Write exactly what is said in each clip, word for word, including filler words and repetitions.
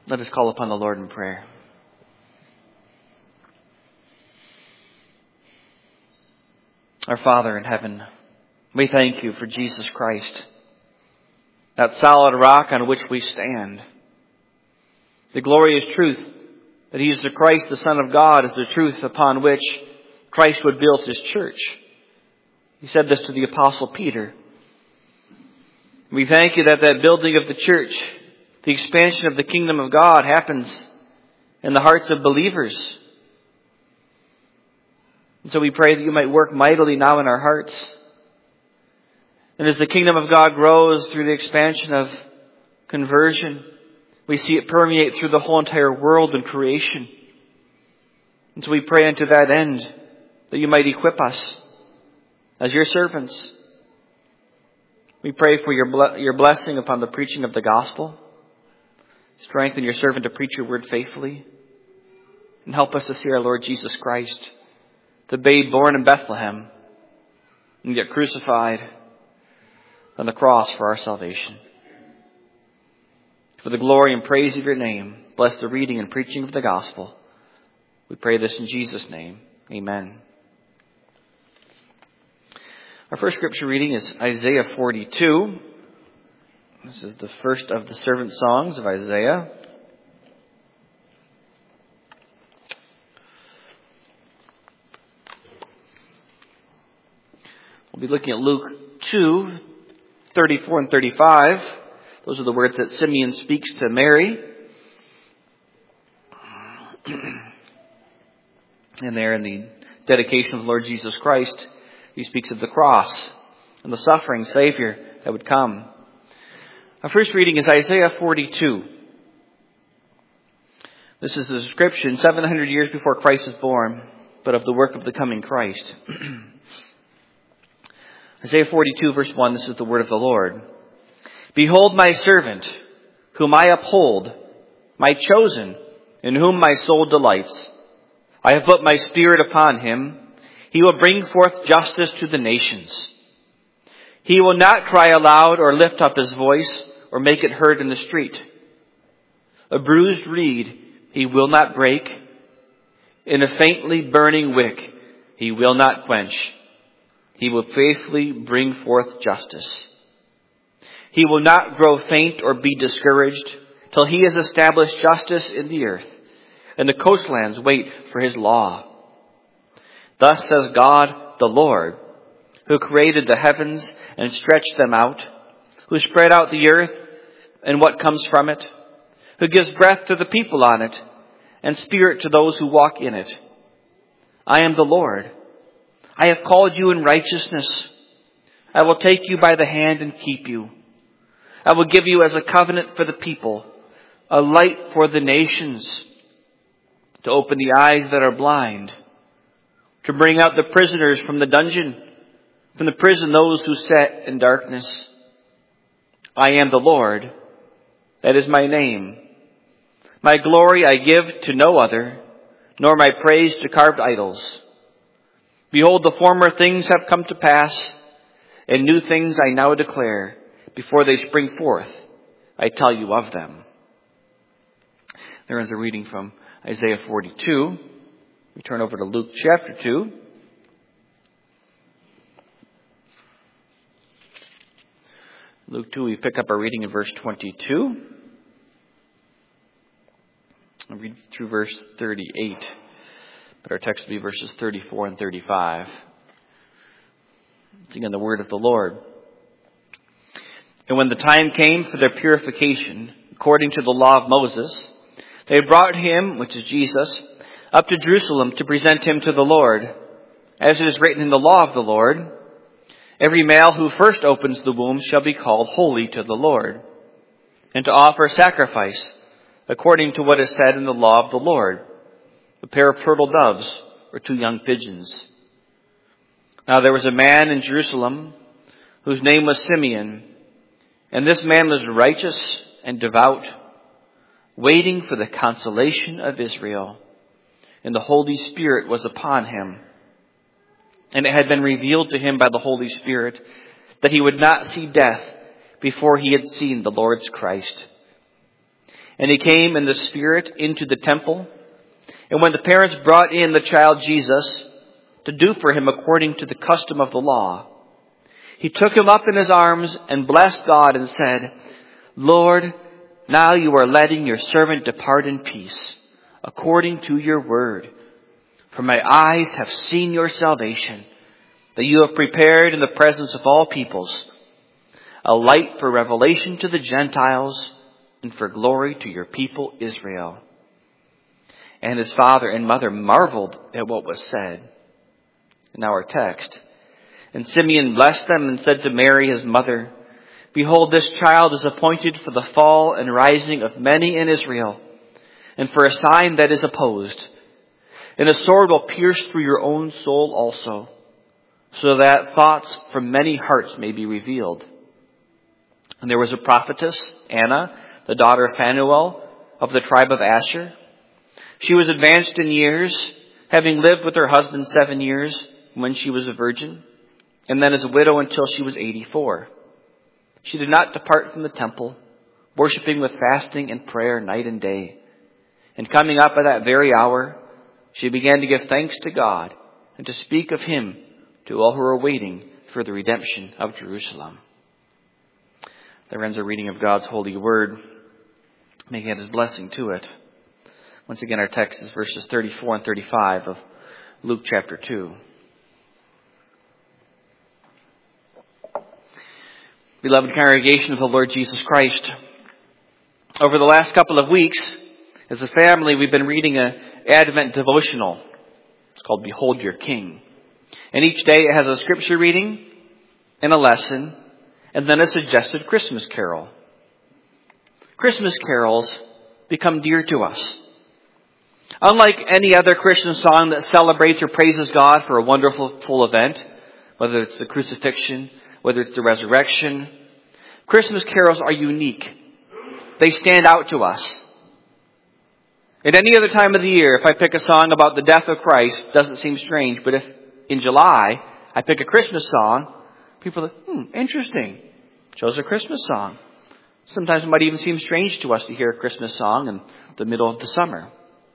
Let us call upon the Lord in prayer. Our Father in heaven, we thank you for Jesus Christ, that solid rock on which we stand. The glorious truth that he is the Christ, the Son of God, is the truth upon which Christ would build his church. He said this to the Apostle Peter. We thank you that that building of the church, the expansion of the kingdom of God, happens in the hearts of believers. And so we pray that you might work mightily now in our hearts. And as the kingdom of God grows through the expansion of conversion, we see it permeate through the whole entire world and creation. And so we pray unto that end that you might equip us as your servants. We pray for your ble- your blessing upon the preaching of the gospel. Strengthen your servant to preach your word faithfully. And help us to see our Lord Jesus Christ, the babe born in Bethlehem, and yet crucified on the cross for our salvation. For the glory and praise of your name, bless the reading and preaching of the gospel. We pray this in Jesus' name. Amen. Our first scripture reading is Isaiah forty-two. This is the first of the servant songs of Isaiah. We'll be looking at Luke two, thirty-four and thirty-five. Those are the words that Simeon speaks to Mary. And there in the dedication of the Lord Jesus Christ, he speaks of the cross and the suffering Savior that would come. Our first reading is Isaiah forty-two. This is a description seven hundred years before Christ was born, but of the work of the coming Christ. Isaiah forty-two, verse one, this is the word of the Lord. Behold my servant, whom I uphold, my chosen, in whom my soul delights. I have put my spirit upon him. He will bring forth justice to the nations. He will not cry aloud or lift up his voice or make it heard in the street. A bruised reed he will not break. In a faintly burning wick he will not quench. He will faithfully bring forth justice. He will not grow faint or be discouraged till he has established justice in the earth, and the coastlands wait for his law. Thus says God, the Lord, who created the heavens and stretched them out, who spread out the earth and what comes from it, who gives breath to the people on it, and spirit to those who walk in it. I am the Lord. I have called you in righteousness. I will take you by the hand and keep you. I will give you as a covenant for the people, a light for the nations, to open the eyes that are blind, to bring out the prisoners from the dungeon, from the prison those who sat in darkness. I am the Lord. That is my name. My glory I give to no other, nor my praise to carved idols. Behold, the former things have come to pass, and new things I now declare. Before they spring forth, I tell you of them. There is a reading from Isaiah forty-two. We turn over to Luke chapter two. Luke two, we pick up our reading in verse twenty-two. I'll read through verse thirty-eight. But our text will be verses thirty-four and thirty-five. It's again the word of the Lord. And when the time came for their purification, according to the law of Moses, they brought him, which is Jesus, up to Jerusalem to present him to the Lord. As it is written in the law of the Lord, every male who first opens the womb shall be called holy to the Lord, and to offer sacrifice, according to what is said in the law of the Lord, a pair of turtle doves or two young pigeons. Now there was a man in Jerusalem whose name was Simeon, and this man was righteous and devout, waiting for the consolation of Israel. And the Holy Spirit was upon him. And it had been revealed to him by the Holy Spirit that he would not see death before he had seen the Lord's Christ. And he came in the Spirit into the temple. And when the parents brought in the child Jesus to do for him according to the custom of the law, he took him up in his arms and blessed God and said, Lord, now you are letting your servant depart in peace, according to your word. For my eyes have seen your salvation, that you have prepared in the presence of all peoples, a light for revelation to the Gentiles and for glory to your people Israel. And his father and mother marveled at what was said. In our text, and Simeon blessed them and said to Mary, his mother, Behold, this child is appointed for the fall and rising of many in Israel, and for a sign that is opposed. And a sword will pierce through your own soul also, so that thoughts from many hearts may be revealed. And there was a prophetess, Anna, the daughter of Phanuel, of the tribe of Asher. She was advanced in years, having lived with her husband seven years when she was a virgin, and then as a widow until she was eighty-four. She did not depart from the temple, worshiping with fasting and prayer night and day. And coming up at that very hour, she began to give thanks to God and to speak of him to all who were waiting for the redemption of Jerusalem. There ends a reading of God's holy word, making it his blessing to it. Once again, our text is verses thirty-four and thirty-five of Luke chapter two. Beloved congregation of the Lord Jesus Christ, over the last couple of weeks, as a family, we've been reading an Advent devotional. It's called Behold Your King. And each day it has a scripture reading and a lesson, and then a suggested Christmas carol. Christmas carols become dear to us. Unlike any other Christian song that celebrates or praises God for a wonderful full event, whether it's the crucifixion, whether it's the resurrection, Christmas carols are unique. They stand out to us. At any other time of the year, if I pick a song about the death of Christ, it doesn't seem strange. But if in July I pick a Christmas song, people are like, hmm, interesting. Chose a Christmas song. Sometimes it might even seem strange to us to hear a Christmas song in the middle of the summer.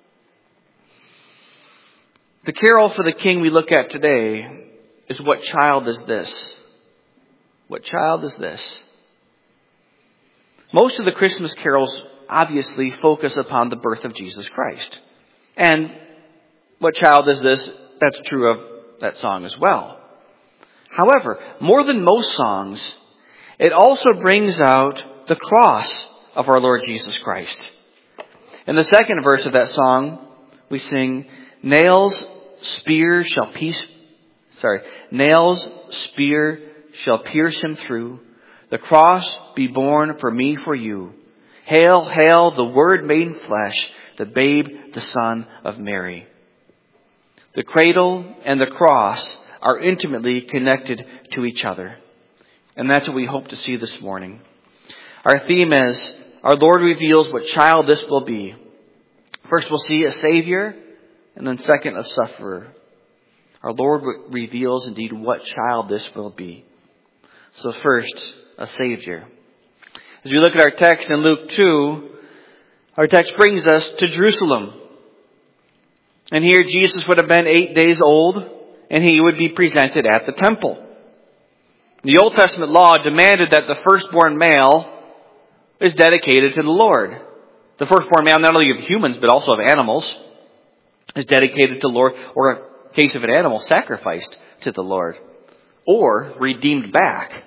The carol for the King we look at today is What Child Is This? What child is this? Most of the Christmas carols obviously focus upon the birth of Jesus Christ. And what child is this? That's true of that song as well. However, more than most songs, it also brings out the cross of our Lord Jesus Christ. In the second verse of that song, we sing, Nails, spear shall piece, sorry, nails, spear shall pierce him through. The cross be borne for me, for you. Hail, hail, the Word made flesh, the babe, the Son of Mary. The cradle and the cross are intimately connected to each other. And that's what we hope to see this morning. Our theme is, our Lord reveals what child this will be. First we'll see a Savior, and then second a sufferer. Our Lord reveals indeed what child this will be. So first, a Savior. As we look at our text in Luke two, our text brings us to Jerusalem. And here Jesus would have been eight days old, and he would be presented at the temple. The Old Testament law demanded that the firstborn male is dedicated to the Lord. The firstborn male, not only of humans, but also of animals, is dedicated to the Lord, or in case of an animal, sacrificed to the Lord, or redeemed back.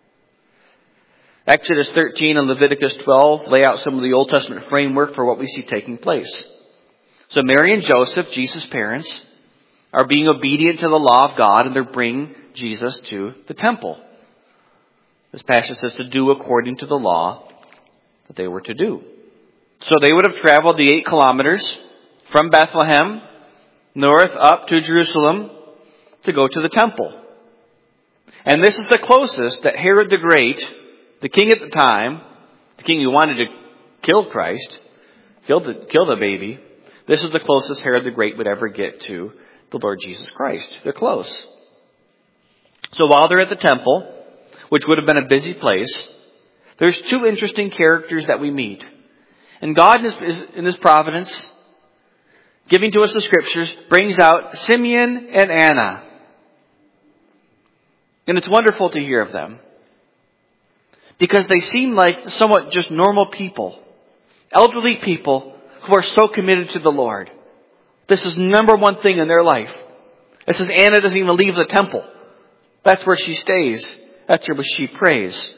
Exodus thirteen and Leviticus twelve lay out some of the Old Testament framework for what we see taking place. So Mary and Joseph, Jesus' parents, are being obedient to the law of God, and they're bringing Jesus to the temple. This passage says to do according to the law that they were to do. So they would have traveled the eight kilometers from Bethlehem north up to Jerusalem to go to the temple. And this is the closest that Herod the Great, the king at the time, the king who wanted to kill Christ, kill the, kill the baby, this is the closest Herod the Great would ever get to the Lord Jesus Christ. They're close. So while they're at the temple, which would have been a busy place, there's two interesting characters that we meet. And God, in His, in His providence, giving to us the Scriptures, brings out Simeon and Anna. And it's wonderful to hear of them, because they seem like somewhat just normal people, elderly people who are so committed to the Lord. This is number one thing in their life. It says Anna doesn't even leave the temple. That's where she stays. That's where she prays.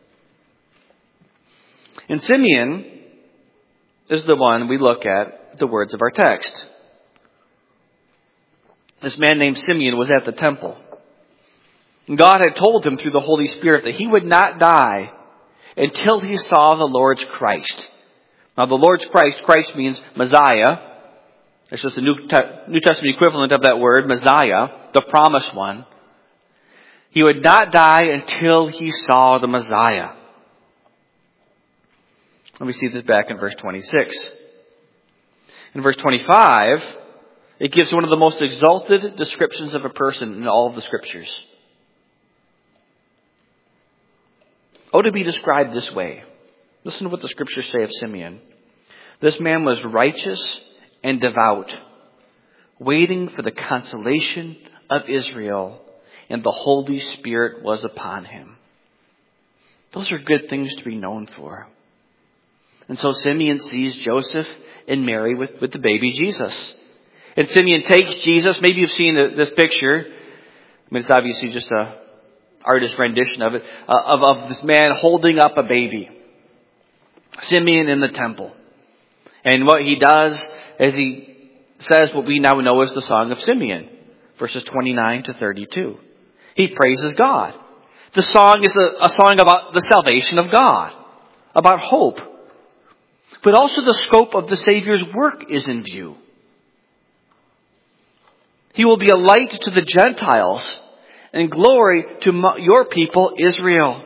And Simeon is the one we look at the words of our text. This man named Simeon was at the temple. And God had told him through the Holy Spirit that he would not die until he saw the Lord's Christ. Now, the Lord's Christ, Christ means Messiah. It's just the New, New Testament equivalent of that word, Messiah, the promised one. He would not die until he saw the Messiah. Let me see this back in verse twenty-six. In verse twenty-five, it gives one of the most exalted descriptions of a person in all of the Scriptures. Oh, to be described this way. Listen to what the Scriptures say of Simeon. This man was righteous and devout, waiting for the consolation of Israel, and the Holy Spirit was upon him. Those are good things to be known for. And so Simeon sees Joseph and Mary with, with the baby Jesus. And Simeon takes Jesus. Maybe you've seen this picture. I mean, it's obviously just a artist rendition of it, uh, of, of this man holding up a baby. Simeon in the temple. And what he does is he says what we now know as the Song of Simeon, verses twenty-nine to thirty-two. He praises God. The song is a, a song about the salvation of God, about hope. But also the scope of the Savior's work is in view. He will be a light to the Gentiles and glory to your people, Israel.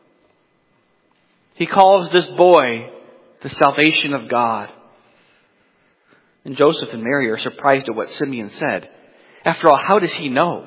He calls this boy the salvation of God. And Joseph and Mary are surprised at what Simeon said. After all, how does he know?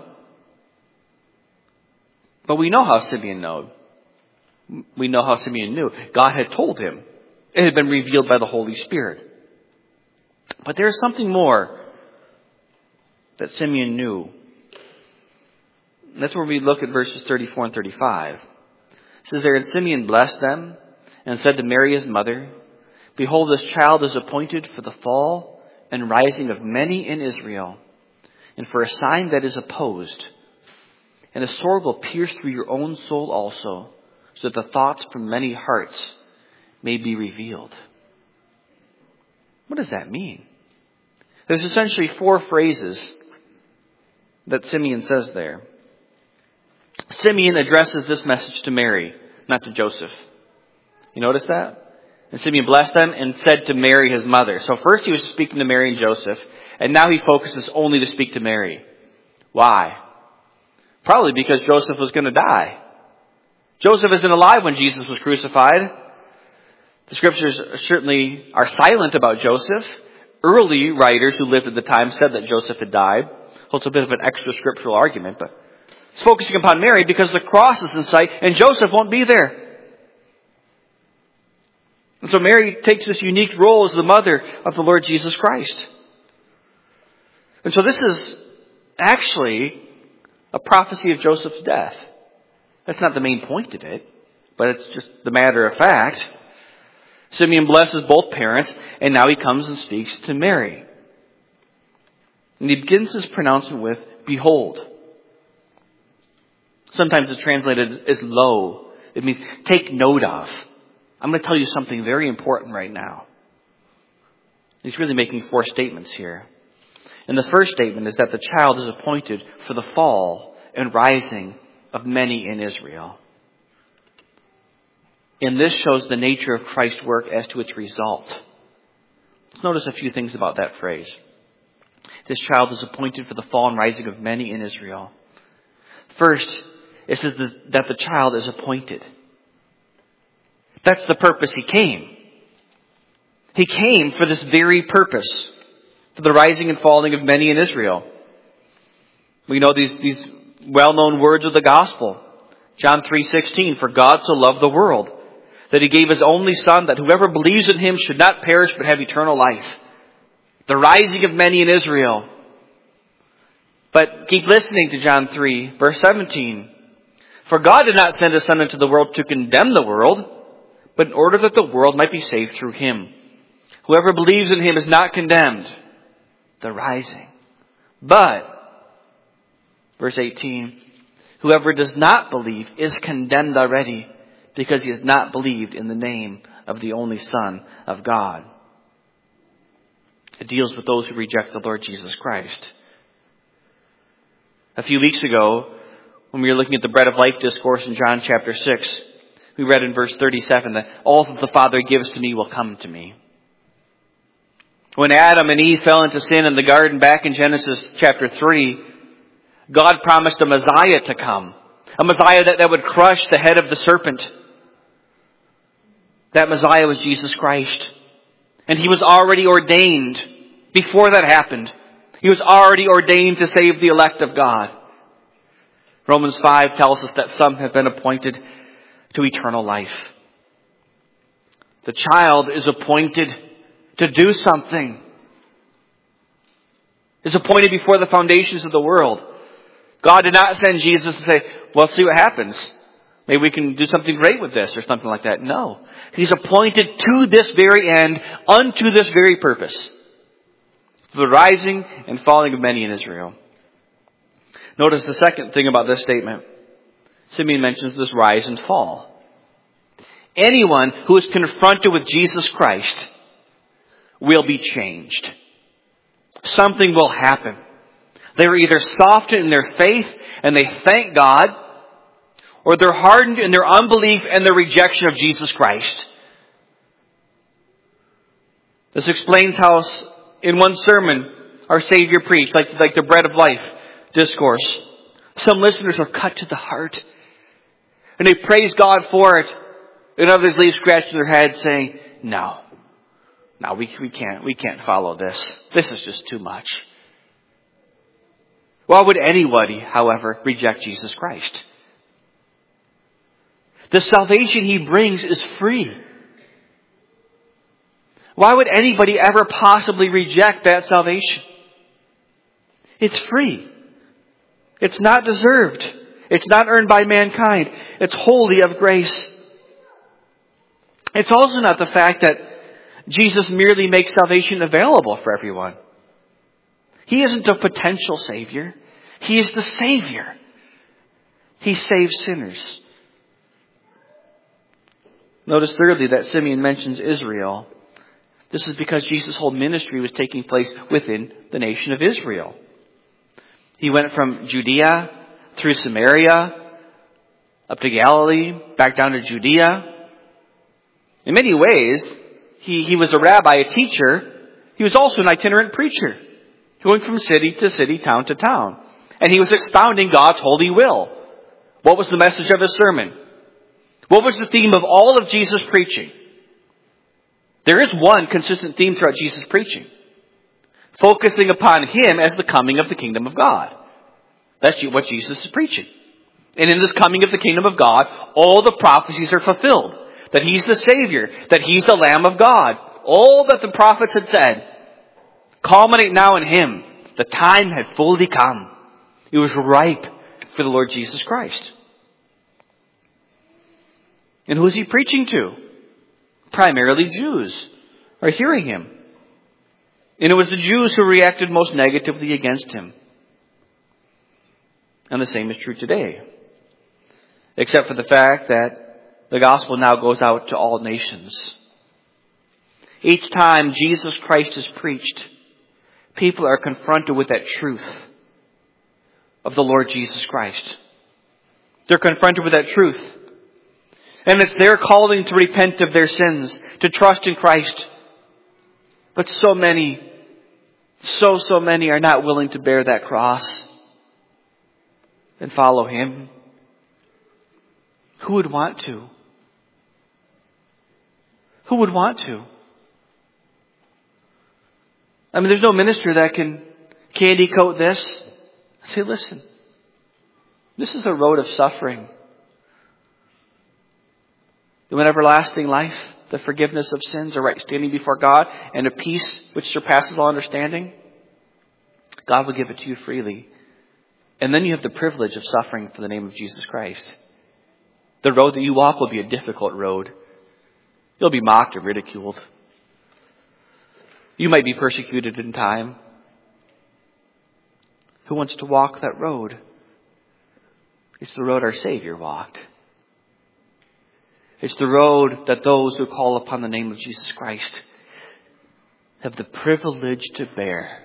But we know how Simeon knew. We know how Simeon knew. God had told him. It had been revealed by the Holy Spirit. But there is something more that Simeon knew. That's where we look at verses thirty-four and thirty-five. It says there, and Simeon blessed them and said to Mary his mother, behold, this child is appointed for the fall and rising of many in Israel, and for a sign that is opposed. And a sword will pierce through your own soul also, so that the thoughts from many hearts may be revealed. What does that mean? There's essentially four phrases that Simeon says there. Simeon addresses this message to Mary, not to Joseph. You notice that? And Simeon blessed them and said to Mary, his mother. So first he was speaking to Mary and Joseph, and now he focuses only to speak to Mary. Why? Probably because Joseph was going to die. Joseph isn't alive when Jesus was crucified. The Scriptures certainly are silent about Joseph. Early writers who lived at the time said that Joseph had died. Well, it's a bit of an extra scriptural argument, but it's focusing upon Mary because the cross is in sight and Joseph won't be there. And so Mary takes this unique role as the mother of the Lord Jesus Christ. And so this is actually a prophecy of Joseph's death. That's not the main point of it, but it's just the matter of fact. Simeon blesses both parents, and now he comes and speaks to Mary. And he begins his pronouncement with, behold. Sometimes it's translated as lo. It means take note of. I'm going to tell you something very important right now. He's really making four statements here. And the first statement is that the child is appointed for the fall and rising of many in Israel. And this shows the nature of Christ's work as to its result. Let's notice a few things about that phrase. This child is appointed for the fall and rising of many in Israel. First, it says that the child is appointed. That's the purpose he came. He came for this very purpose, for the rising and falling of many in Israel. We know these, these well-known words of the gospel. John three sixteen, for God so loved the world, that He gave His only Son, that whoever believes in Him should not perish but have eternal life. The rising of many in Israel. But keep listening to John three, verse seventeen. For God did not send His Son into the world to condemn the world, but in order that the world might be saved through Him. Whoever believes in Him is not condemned. The rising. But, verse eighteen, whoever does not believe is condemned already, because he has not believed in the name of the only Son of God. It deals with those who reject the Lord Jesus Christ. A few weeks ago, when we were looking at the Bread of Life discourse in John chapter six, we read in verse thirty-seven that all that the Father gives to me will come to me. When Adam and Eve fell into sin in the garden back in Genesis chapter three, God promised a Messiah to come. A Messiah that, that would crush the head of the serpent. That Messiah was Jesus Christ. And He was already ordained before that happened. He was already ordained to save the elect of God. Romans five tells us that some have been appointed to eternal life. The child is appointed to do something. Is appointed before the foundations of the world. God did not send Jesus to say, well, let's see what happens. Maybe we can do something great with this or something like that. No. He's appointed to this very end, unto this very purpose. For the rising and falling of many in Israel. Notice the second thing about this statement. Simeon mentions this rise and fall. Anyone who is confronted with Jesus Christ will be changed. Something will happen. They are either softened in their faith and they thank God, or they're hardened in their unbelief and their rejection of Jesus Christ. This explains how in one sermon our Savior preached, like, like the Bread of Life discourse. Some listeners are cut to the heart. And they praise God for it. And others leave scratching their heads saying, no. No, we, we can't, we can't follow this. This is just too much. Why would anybody, however, reject Jesus Christ? The salvation He brings is free. Why would anybody ever possibly reject that salvation? It's free. It's not deserved. It's not earned by mankind. It's wholly of grace. It's also not the fact that Jesus merely makes salvation available for everyone. He isn't a potential Savior. He is the Savior. He saves sinners. Notice thirdly that Simeon mentions Israel. This is because Jesus' whole ministry was taking place within the nation of Israel. He went from Judea through Samaria, up to Galilee, back down to Judea. In many ways, he, he was a rabbi, a teacher. He was also an itinerant preacher, going from city to city, town to town. And he was expounding God's holy will. What was the message of his sermon? What was the theme of all of Jesus' preaching? There is one consistent theme throughout Jesus' preaching. Focusing upon Him as the coming of the kingdom of God. That's what Jesus is preaching. And in this coming of the kingdom of God, all the prophecies are fulfilled. That He's the Savior. That He's the Lamb of God. All that the prophets had said culminate now in Him. The time had fully come. It was ripe for the Lord Jesus Christ. And who is He preaching to? Primarily Jews are hearing Him. And it was the Jews who reacted most negatively against Him. And the same is true today. Except for the fact that the gospel now goes out to all nations. Each time Jesus Christ is preached, people are confronted with that truth of the Lord Jesus Christ. They're confronted with that truth. And it's their calling to repent of their sins, to trust in Christ. But so many, so, so many are not willing to bear that cross and follow Him. Who would want to? Who would want to? I mean, there's no minister that can candy coat this. Say, listen, this is a road of suffering. You want everlasting life, the forgiveness of sins, a right standing before God, and a peace which surpasses all understanding? God will give it to you freely. And then you have the privilege of suffering for the name of Jesus Christ. The road that you walk will be a difficult road. You'll be mocked and ridiculed. You might be persecuted in time. Who wants to walk that road? It's the road our Savior walked. It's the road that those who call upon the name of Jesus Christ have the privilege to bear.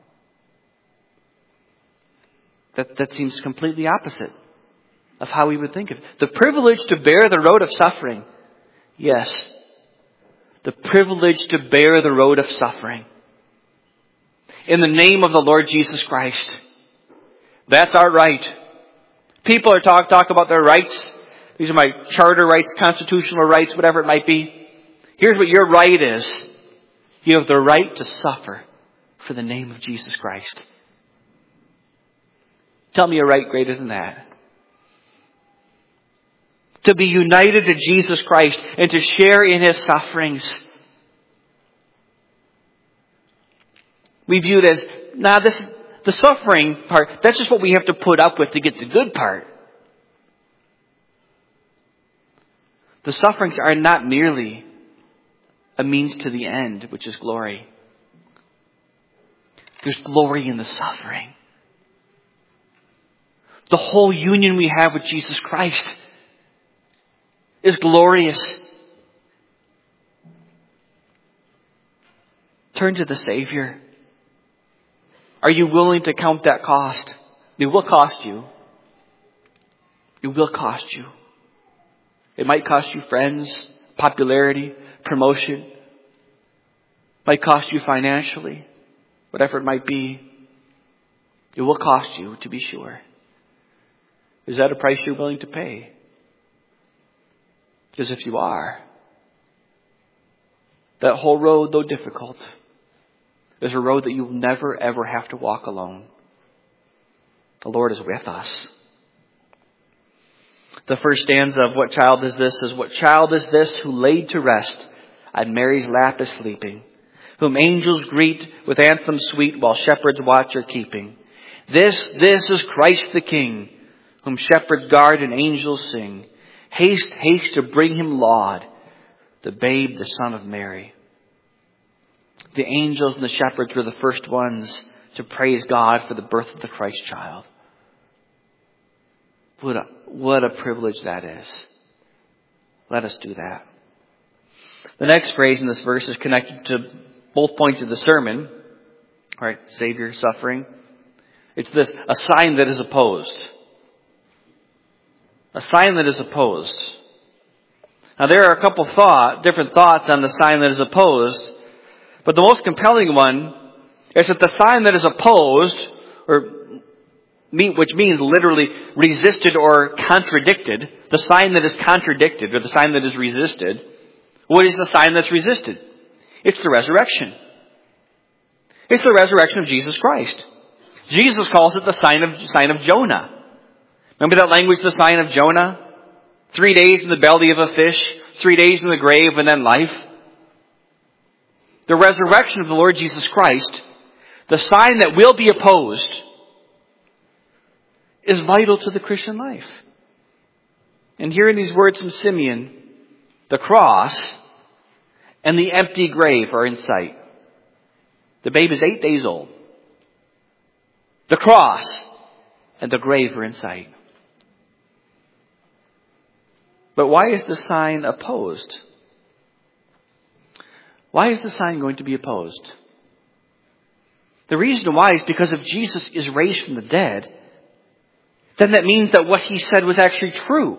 That, that seems completely opposite of how we would think of it. The privilege to bear the road of suffering. Yes. The privilege to bear the road of suffering. In the name of the Lord Jesus Christ. That's our right. People are talk, talk about their rights. These are my charter rights, constitutional rights, whatever it might be. Here's what your right is. You have the right to suffer for the name of Jesus Christ. Tell me a right greater than that. To be united to Jesus Christ and to share in His sufferings. We view it as, nah, this, the suffering part, that's just what we have to put up with to get the good part. The sufferings are not merely a means to the end, which is glory. There's glory in the suffering. The whole union we have with Jesus Christ is glorious. Turn to the Savior. Are you willing to count that cost? It will cost you. It will cost you. It might cost you friends, popularity, promotion. It might cost you financially, whatever it might be. It will cost you, to be sure. Is that a price you're willing to pay? Because if you are, that whole road, though difficult, is a road that you will never, ever have to walk alone. The Lord is with us. The first stanza of What Child Is This is, What child is this who laid to rest on Mary's lap is sleeping, whom angels greet with anthems sweet while shepherds watch are keeping. This, this is Christ the King, whom shepherds guard and angels sing. Haste, haste to bring Him laud, the babe, the Son of Mary. The angels and the shepherds were the first ones to praise God for the birth of the Christ child. What a, what a privilege that is. Let us do that. The next phrase in this verse is connected to both points of the sermon. All right, Savior, suffering. It's this, a sign that is opposed. A sign that is opposed. Now there are a couple thought, different thoughts on the sign that is opposed. But the most compelling one is that the sign that is opposed, or which means literally resisted or contradicted, the sign that is contradicted or the sign that is resisted, what is the sign that's resisted? It's the resurrection. It's the resurrection of Jesus Christ. Jesus calls it the sign of, sign of Jonah. Remember that language, the sign of Jonah? Three days in the belly of a fish, three days in the grave, and then life. The resurrection of the Lord Jesus Christ, the sign that will be opposed, is vital to the Christian life. And hearing these words from Simeon, the cross and the empty grave are in sight. The babe is eight days old. The cross and the grave are in sight. But why is the sign opposed? Why is the sign going to be opposed? The reason why is because if Jesus is raised from the dead, then that means that what He said was actually true.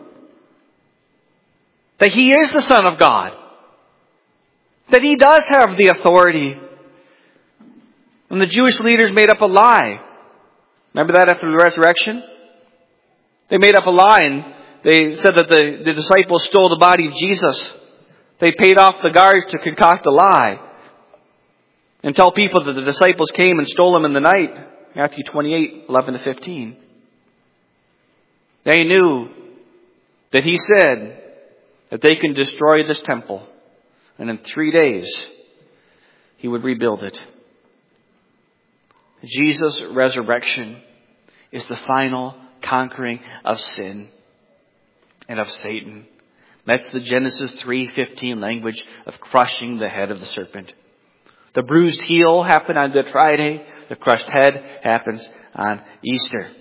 That He is the Son of God. That He does have the authority. And the Jewish leaders made up a lie. Remember that after the resurrection? They made up a lie and they said that the, the disciples stole the body of Jesus. They paid off the guards to concoct a lie and tell people that the disciples came and stole Him in the night. Matthew twenty-eight, eleven to fifteen. They knew that He said that they can destroy this temple, and in three days he would rebuild it. Jesus' resurrection is the final conquering of sin and of Satan. That's the Genesis three fifteen language of crushing the head of the serpent. The bruised heel happened on Good Friday. The crushed head happens on Easter.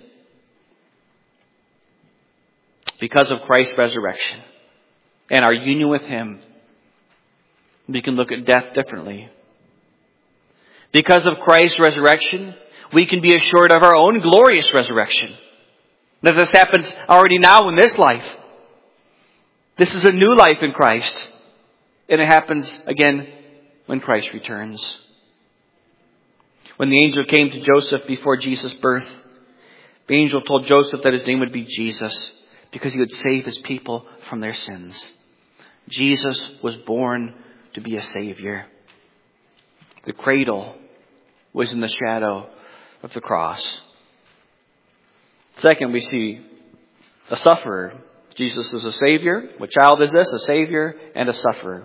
Because of Christ's resurrection and our union with Him, we can look at death differently. Because of Christ's resurrection, we can be assured of our own glorious resurrection. That this happens already now in this life. This is a new life in Christ. And it happens again when Christ returns. When the angel came to Joseph before Jesus' birth, the angel told Joseph that his name would be Jesus because he would save his people from their sins. Jesus was born to be a Savior. The cradle was in the shadow of the cross. Second, we see a sufferer. Jesus is a Savior. What child is this? A Savior and a sufferer.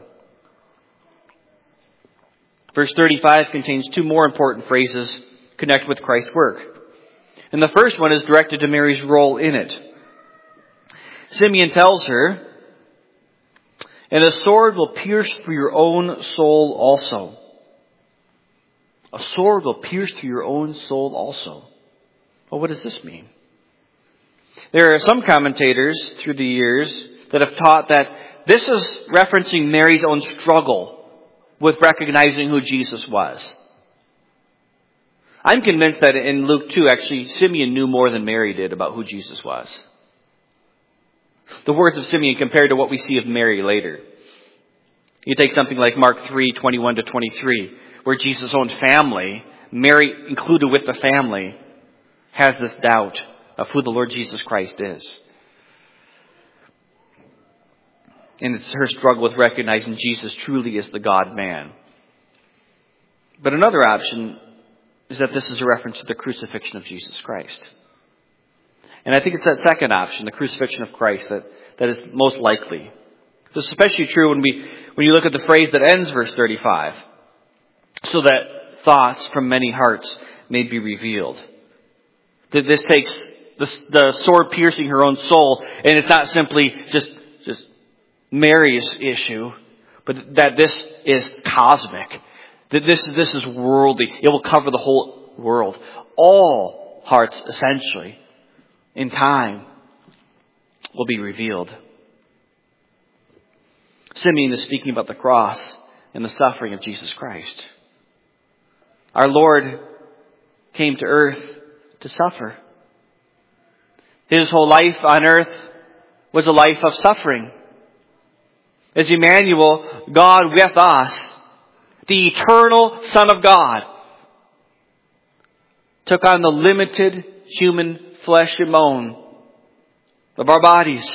Verse thirty-five contains two more important phrases connected with Christ's work. And the first one is directed to Mary's role in it. Simeon tells her, "And a sword will pierce through your own soul also." A sword will pierce through your own soul also. Well, what does this mean? There are some commentators through the years that have taught that this is referencing Mary's own struggle with recognizing who Jesus was. I'm convinced that in Luke two, actually, Simeon knew more than Mary did about who Jesus was. The words of Simeon compared to what we see of Mary later. You take something like Mark three, twenty-one to twenty-three, where Jesus' own family, Mary included with the family, has this doubt of who the Lord Jesus Christ is. And it's her struggle with recognizing Jesus truly as the God-man. But another option is that this is a reference to the crucifixion of Jesus Christ. And I think it's that second option, the crucifixion of Christ, that, that is most likely. This is especially true when we when you look at the phrase that ends verse thirty-five. So that thoughts from many hearts may be revealed. That this takes the, the sword piercing her own soul, and it's not simply just, just Mary's issue, but that this is cosmic. That this, this is worldly. It will cover the whole world. All hearts, essentially, in time, will be revealed. Simeon is speaking about the cross and the suffering of Jesus Christ. Our Lord came to earth to suffer. His whole life on earth was a life of suffering. As Emmanuel, God with us, the eternal Son of God, took on the limited human flesh and bone of our bodies.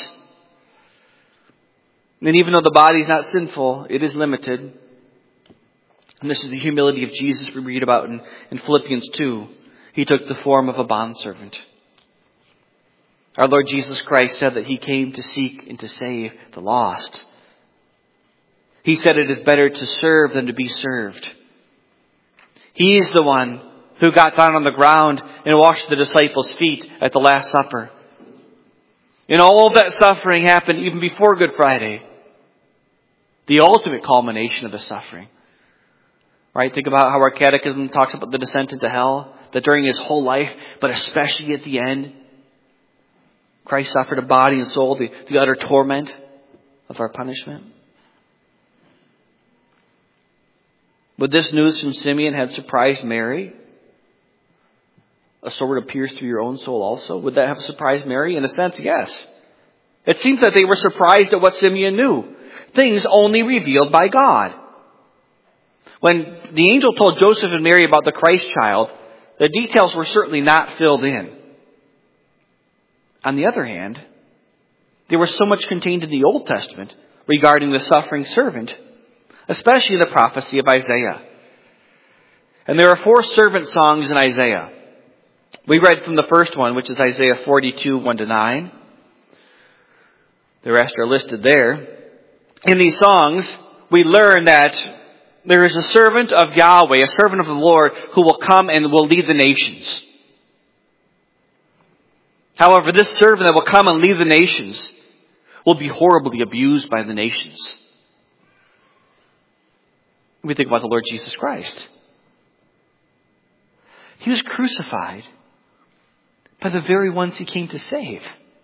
And even though the body is not sinful, it is limited. And this is the humility of Jesus we read about in, in Philippians two. He took the form of a bondservant. Our Lord Jesus Christ said that He came to seek and to save the lost. He said it is better to serve than to be served. He is the one who got down on the ground and washed the disciples' feet at the Last Supper. And all of that suffering happened even before Good Friday. The ultimate culmination of the suffering. Right? Think about how our catechism talks about the descent into hell. That during His whole life, but especially at the end, Christ suffered a body and soul, the, the utter torment of our punishment. Would this news from Simeon have surprised Mary? A sword would pierce through your own soul also? Would that have surprised Mary? In a sense, yes. It seems that they were surprised at what Simeon knew. Things only revealed by God. When the angel told Joseph and Mary about the Christ child, the details were certainly not filled in. On the other hand, there was so much contained in the Old Testament regarding the suffering servant, especially the prophecy of Isaiah. And there are four servant songs in Isaiah. We read from the first one, which is Isaiah forty-two, one to nine. The rest are listed there. in these songs, we learn that there is a servant of Yahweh, a servant of the Lord, who will come and will lead the nations. However, this servant that will come and lead the nations will be horribly abused by the nations. We think about the Lord Jesus Christ. He was crucified by the very ones he came to save.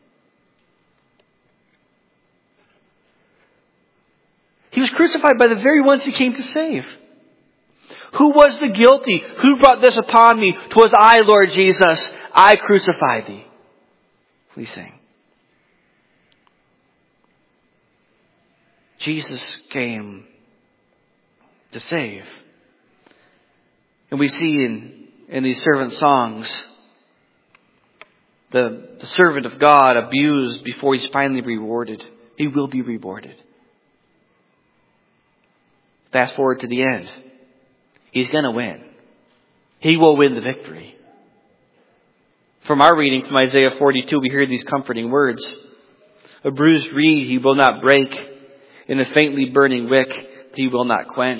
He was crucified by the very ones he came to save. Who was the guilty? Who brought this upon me? 'Twas I, Lord Jesus. I crucified thee. We sing. Jesus came to save. And we see in, in these servant songs, the, the servant of God abused before he's finally rewarded. He will be rewarded. Fast forward to the end. He's going to win. He will win the victory. From our reading from Isaiah forty-two, we hear these comforting words. A bruised reed he will not break, and a faintly burning wick he will not quench.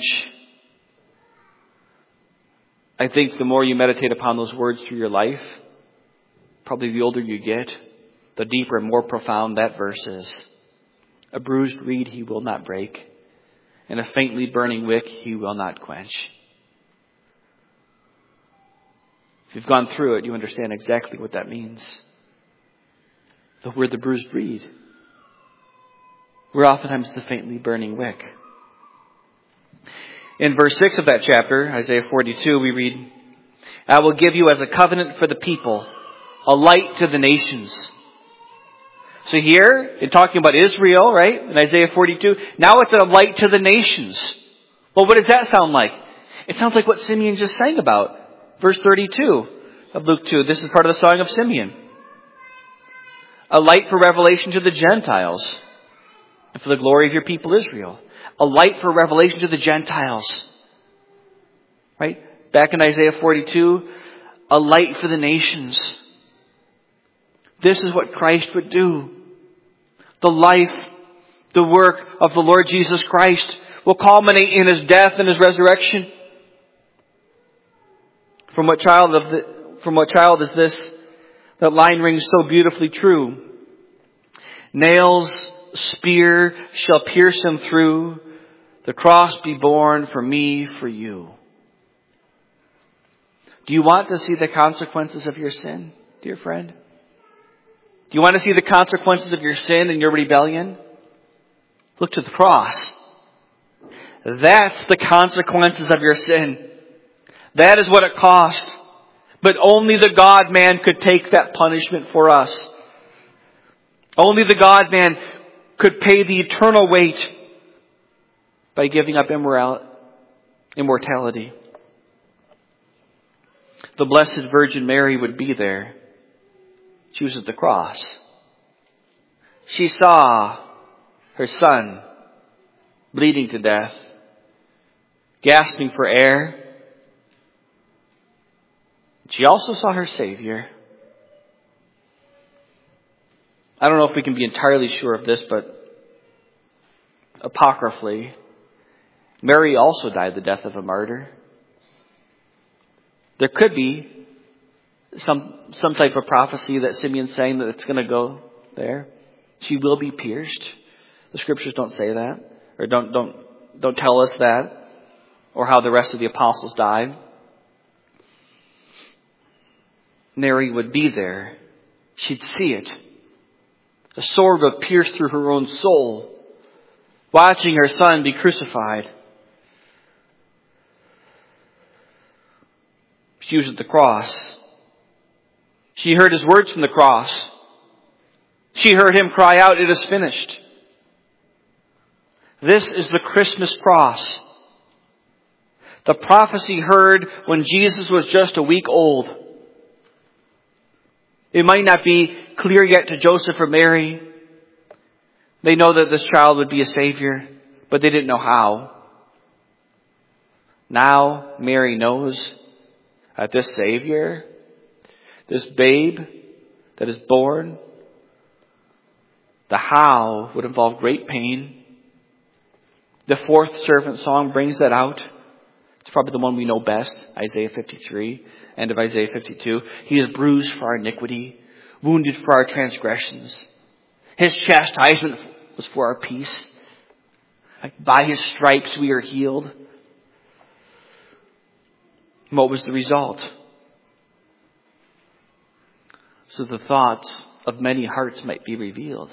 I think the more you meditate upon those words through your life, probably the older you get, the deeper and more profound that verse is. A bruised reed he will not break, and a faintly burning wick he will not quench. If you've gone through it, you understand exactly what that means. The word the bruised reed. We're oftentimes the faintly burning wick. In verse six of that chapter, Isaiah forty-two, we read, I will give you as a covenant for the people, a light to the nations. So here, in talking about Israel, right, in Isaiah forty-two, now it's a light to the nations. Well, what does that sound like? It sounds like what Simeon just sang about. Verse thirty-two of Luke two. This is part of the song of Simeon. A light for revelation to the Gentiles and for the glory of your people Israel. A light for revelation to the Gentiles. Right? Back in Isaiah forty-two, a light for the nations. This is what Christ would do. The life, the work of the Lord Jesus Christ will culminate in his death and his resurrection. From what child of the, from what child is this? That line rings so beautifully true. Nails, spear shall pierce him through. The cross be borne for me, for you. Do you want to see the consequences of your sin, dear friend? Do you want to see the consequences of your sin and your rebellion? Look to the cross. That's the consequences of your sin. That is what it cost. But only the God-man could take that punishment for us. Only the God-man could pay the eternal weight by giving up immoral- immortality. The Blessed Virgin Mary would be there. She was at the cross. She saw her son bleeding to death, gasping for air. She also saw her Savior. I don't know if we can be entirely sure of this, but apocryphally, Mary also died the death of a martyr. There could be some some type of prophecy that Simeon's saying that it's going to go there. She will be pierced. The scriptures don't say that, or don't don't don't tell us that, or how the rest of the apostles died. Mary would be there. She'd see it. A sword would pierce through her own soul, watching her son be crucified. She was at the cross. She heard his words from the cross. She heard him cry out, "It is finished." This is the Christmas cross. The prophecy heard when Jesus was just a week old. It might not be clear yet to Joseph or Mary. They know that this child would be a Savior, but they didn't know how. Now Mary knows that this Savior, this babe that is born, the how would involve great pain, The fourth servant song brings that out. It's probably the one we know best, Isaiah fifty-three, end of Isaiah fifty-two. He is bruised for our iniquity, wounded for our transgressions. His chastisement was for our peace. By his stripes we are healed. And what was the result? So the thoughts of many hearts might be revealed.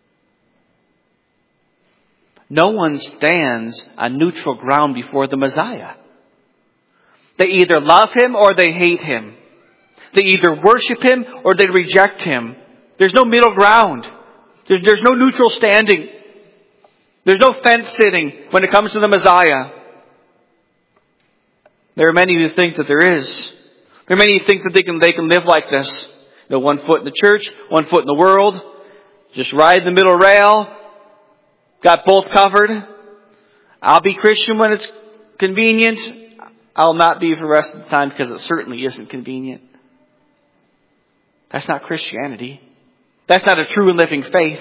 No one stands on neutral ground before the Messiah. They either love him or they hate him. They either worship him or they reject him. There's no middle ground. There's, there's no neutral standing. There's no fence sitting when it comes to the Messiah. There are many who think that there is. There are many who think that they can, they can live like this. You know, one foot in the church, one foot in the world. Just ride the middle rail. Got both covered. I'll be Christian when it's convenient. I'll not be for the rest of the time because it certainly isn't convenient. That's not Christianity. That's not a true and living faith.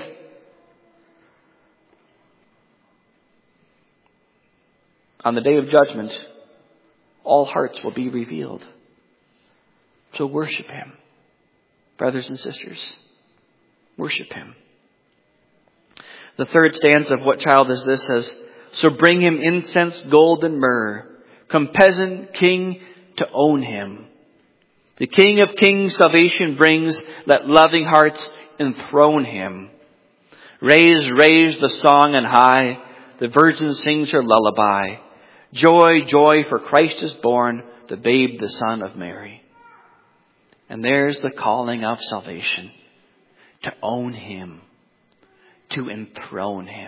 On the day of judgment, all hearts will be revealed. So worship him. Brothers and sisters, worship him. The third stanza of What Child Is This says, so bring him incense, gold, and myrrh. Come peasant, king, to own him. The King of Kings salvation brings. Let loving hearts enthrone him. Raise, raise the song on high. The virgin sings her lullaby. Joy, joy, for Christ is born, the babe, the Son of Mary. And there's the calling of salvation. To own him. To enthrone him.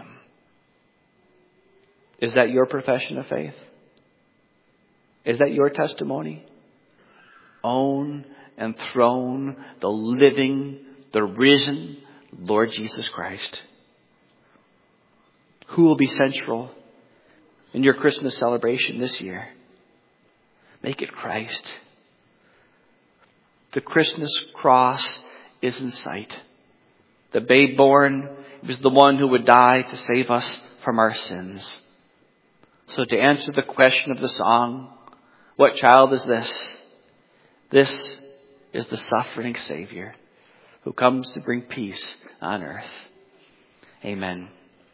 Is that your profession of faith? Is that your testimony? Own, enthrone the living, the risen Lord Jesus Christ. Who will be central in your Christmas celebration this year? Make it Christ. The Christmas cross is in sight. The babe born was the one who would die to save us from our sins. So to answer the question of the song, what child is this? This is the suffering Savior who comes to bring peace on earth. Amen.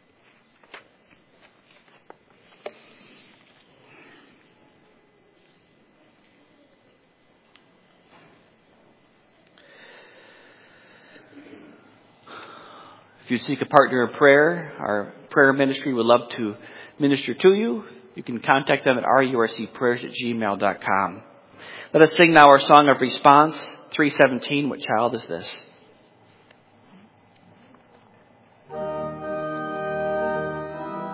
If you seek a partner of prayer, our prayer ministry would love to minister to you. You can contact them at r u r c prayers at gmail dot com. Let us sing now our song of response, three seventeen, What Child Is This?